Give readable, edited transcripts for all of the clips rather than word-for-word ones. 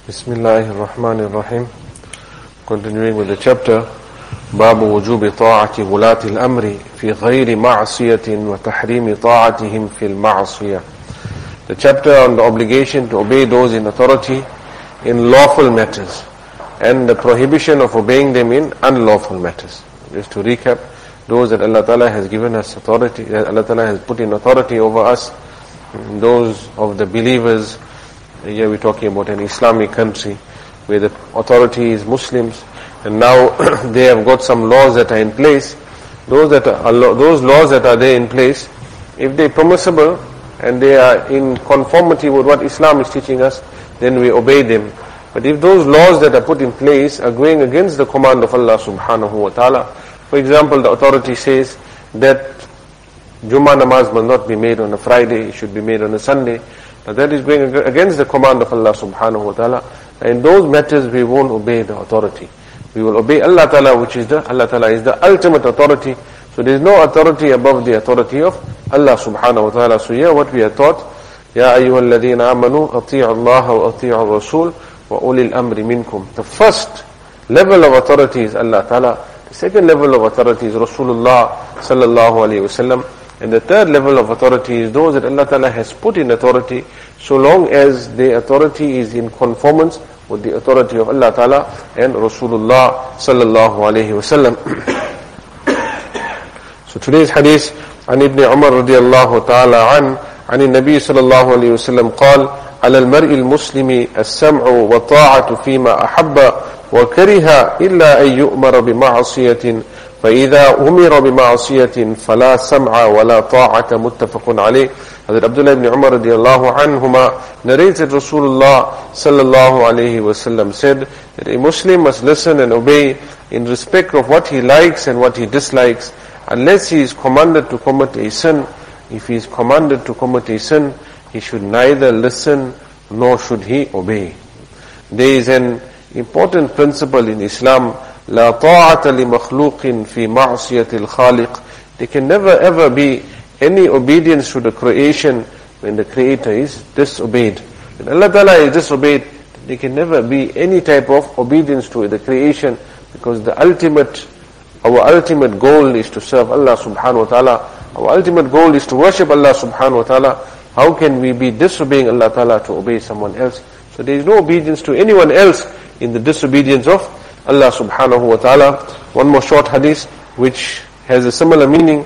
Bismillahir Rahmanir Rahim. Continuing with the chapter, باب وجوب طاعة ولاة الأمر في غير معصية وتحريم طاعتهم في المعصية. The chapter on the obligation to obey those in authority in lawful matters and the prohibition of obeying them in unlawful matters. Just to recap, those that Allah Ta'ala has given us authority, that Allah Ta'ala has put in authority over us, those of the believers. Here we're talking about an Islamic country where the authority is Muslims, and now they have got some laws that are in place. Those laws that are there in place, if they're permissible and they are in conformity with what Islam is teaching us, then we obey them. But if those laws that are put in place are going against the command of Allah subhanahu wa ta'ala, for example, the authority says that Jummah namaz must not be made on a Friday, it should be made on a Sunday. Now that is going against the command of Allah subhanahu wa ta'ala. In those matters we won't obey the authority. We will obey Allah Ta'ala, Allah Ta'ala is the ultimate authority. So there is no authority above the authority of Allah subhanahu wa ta'ala. So here what we are taught, Ya ayyuhal ladhina amanu ati'u Allah wa ati'u Rasul wa ulil amri minkum. The first level of authority is Allah Ta'ala. The second level of authority is Rasulullah sallallahu alayhi wa sallam. And the third level of authority is those that Allah Ta'ala has put in authority, so long as the authority is in conformance with the authority of Allah Ta'ala and Rasulullah sallallahu alayhi wa sallam. So today's hadith, عن ابن عمر رضي الله تعالى عن النبي صلى الله عليه وسلم قال على المرء المسلم السمع والطاعة فيما أحب وكره إلا أن يؤمر بمعصية فإذا أمر بمعصية فلا سمع ولا طاعة متفق عليه. Hazrat Abdullah ibn Umar radiallahu anhuma narrates that Rasulullah sallallahu alayhi wa sallam said that a Muslim must listen and obey in respect of what he likes and what he dislikes, unless he is commanded to commit a sin. If he is commanded to commit a sin, he should neither listen nor should he obey. There is an important principle in Islam, لا طاعة لمخلوق في معصية الخالق. There can never ever be any obedience to the creation when the Creator is disobeyed. When Allah Ta'ala is disobeyed, there can never be any type of obedience to the creation, because our ultimate goal is to serve Allah subhanahu wa ta'ala. Our ultimate goal is to worship Allah subhanahu wa ta'ala. How can we be disobeying Allah Ta'ala to obey someone else? So there is no obedience to anyone else in the disobedience of Allah subhanahu wa ta'ala. One more short hadith which has a similar meaning.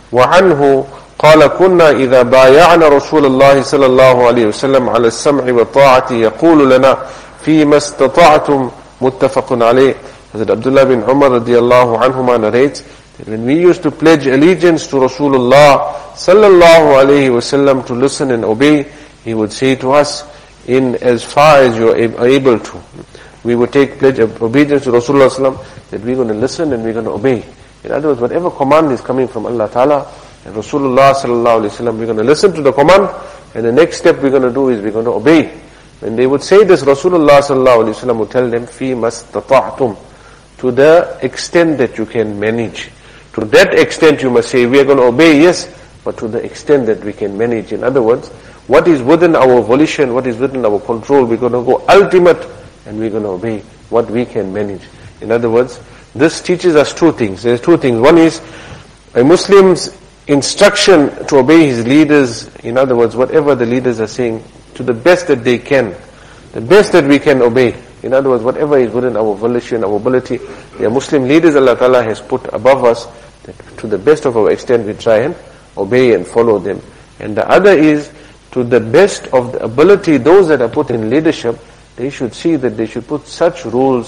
وعنه قال كنا إذا بايعنا رسول الله صلى الله عليه وسلم على السمع والطاعة يقول لنا فيما استطعتم متفق عليه. Hazrat Abdullah bin Umar radiallahu anhuma narrates that when we used to pledge allegiance to Rasulullah sallallahu alayhi wasallam to listen and obey, he would say to us, in as far as you are able to. We would take pledge of obedience to Rasulullah sallam, that we're going to listen and we're going to obey. In other words, whatever command is coming from Allah Ta'ala and Rasulullah sallallahu alayhi wasallam, we're going to listen to the command, and the next step we're going to do is we're going to obey. When they would say this, Rasulullah sallallahu alayhi wasallam would tell them, فِي مَسْتَطَعْتُمْ, to the extent that you can manage. To that extent you must say, we are going to obey, yes, but to the extent that we can manage. In other words, what is within our volition, what is within our control, we're going to go ultimate and we're going to obey what we can manage. In other words, this teaches us two things. There's two things. One is a Muslim's instruction to obey his leaders. In other words, whatever the leaders are saying, to the best that they can, the best that we can obey. In other words, whatever is within our volition, our ability, the Muslim leaders Allah Ta'ala has put above us, that to the best of our extent we try and obey and follow them. And the other is, to the best of the ability, those that are put in leadership, they should see that they should put such rules,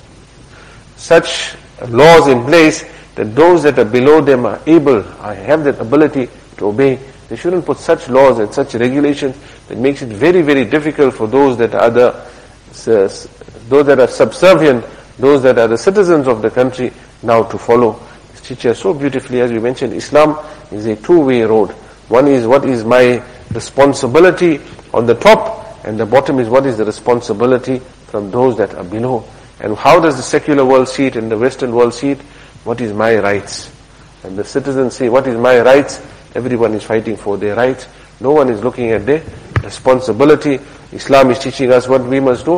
such laws in place, that those that are below them are able, have that ability to obey. They shouldn't put such laws and such regulations that makes it very, very difficult for those that are subservient, those that are the citizens of the country now to follow. This teacher so beautifully, as we mentioned, Islam is a two-way road. One is what is my responsibility on the top, and the bottom is what is the responsibility from those that are below. And how does the secular world see it and the Western world see it? What is my rights? And the citizens say, what is my rights? Everyone is fighting for their rights. No one is looking at their responsibility. Islam is teaching us what we must do.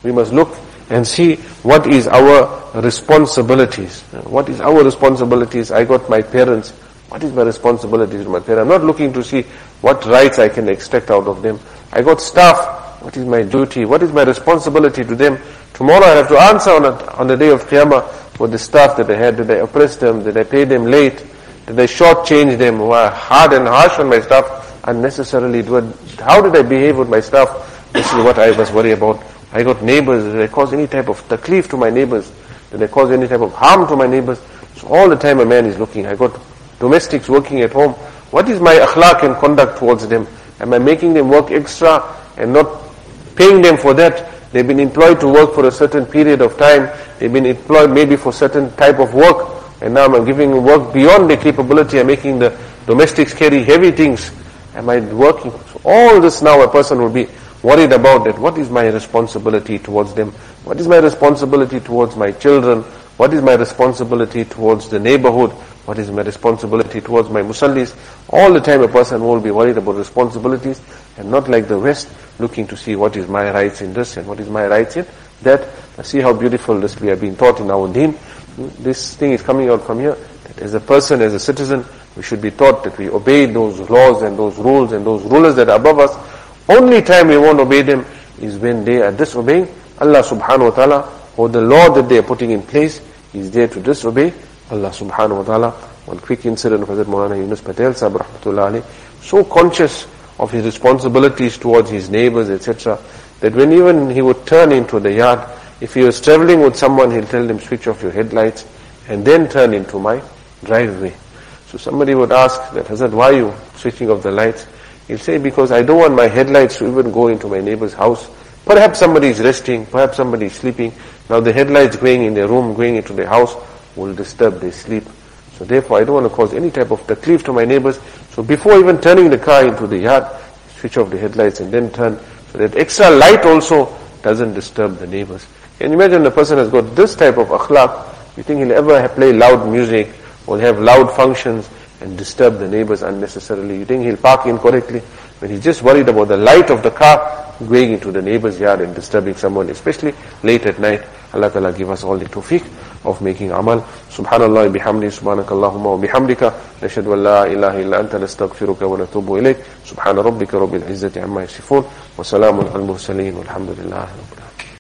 We must look and see what is our responsibilities. What is our responsibilities? I got my parents. What is my responsibility to my parents? I'm not looking to see what rights I can extract out of them. I got staff. What is my duty? What is my responsibility to them? Tomorrow I have to answer on the day of Qiyamah for the staff that I had. Did I oppress them? Did I pay them late? Did I shortchange them? Were hard and harsh on my staff unnecessarily? How did I behave with my staff? This is what I was worried about. I got neighbors. Did I cause any type of taklif to my neighbors? Did I cause any type of harm to my neighbors? So all the time a man is looking. I got domestics working at home. What is my akhlaq and conduct towards them? Am I making them work extra and not paying them for that? They've been employed to work for a certain period of time. They've been employed maybe for certain type of work. And now I'm giving them work beyond their capability. I'm making the domestics carry heavy things. Am I working? So all this now a person will be worried about that. What is my responsibility towards them? What is my responsibility towards my children? What is my responsibility towards the neighborhood? What is my responsibility towards my musallis? All the time a person will be worried about responsibilities and not like the West, looking to see what is my rights in this and what is my rights in that. See how beautiful this we have been taught in our deen. This thing is coming out from here, that as a person, as a citizen, we should be taught that we obey those laws and those rules and those rulers that are above us. Only time we won't obey them is when they are disobeying Allah subhanahu wa ta'ala, or the law that they are putting in place is there to disobey Allah subhanahu wa ta'ala. One quick incident of Hazrat Maulana Yunus Patel Sahib rahmatullah alayhi, so conscious of his responsibilities towards his neighbors, etc., that when even he would turn into the yard, if he was traveling with someone, he'll tell them, switch off your headlights and then turn into my driveway. So somebody would ask that, Hazrat, why are you switching off the lights? He'll say, because I don't want my headlights to even go into my neighbor's house. Perhaps somebody is resting, perhaps somebody is sleeping. Now the headlights going in their room, going into their house will disturb their sleep. So therefore I don't want to cause any type of taklif to my neighbors. So before even turning the car into the yard, switch off the headlights and then turn, so that extra light also doesn't disturb the neighbors. Can you imagine a person has got this type of akhlaq? You think he'll ever play loud music or have loud functions and disturb the neighbors unnecessarily? You think he'll park incorrectly? When he's just worried about the light of the car going into the neighbor's yard and disturbing someone, especially late at night. Allah Ta'ala give us all the tawfiq of making amal. Subhanallah bihamdi, subhanakallahumma wa bihamdika, nashhadu an la ilaha illa anta, nastaghfiruka wa natubu ilayk. Subhana rabbika rabbil izzati amma yasifun, wa salamun al mursaleen, walhamdulillahi rabbil alamin.